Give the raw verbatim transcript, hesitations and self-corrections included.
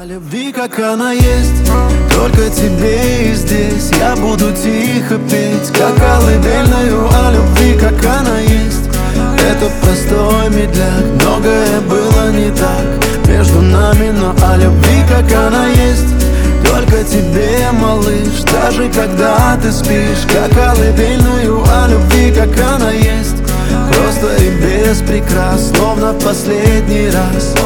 О любви, как она есть, только тебе и здесь. Я буду тихо петь, как колыбельную. О любви, как она есть, это простой медляк. Многое было не так между нами, но о любви, как она есть, только тебе, малыш. Даже когда ты спишь, как колыбельную. О любви, как она есть, просто и без прикрас, словно в последний раз.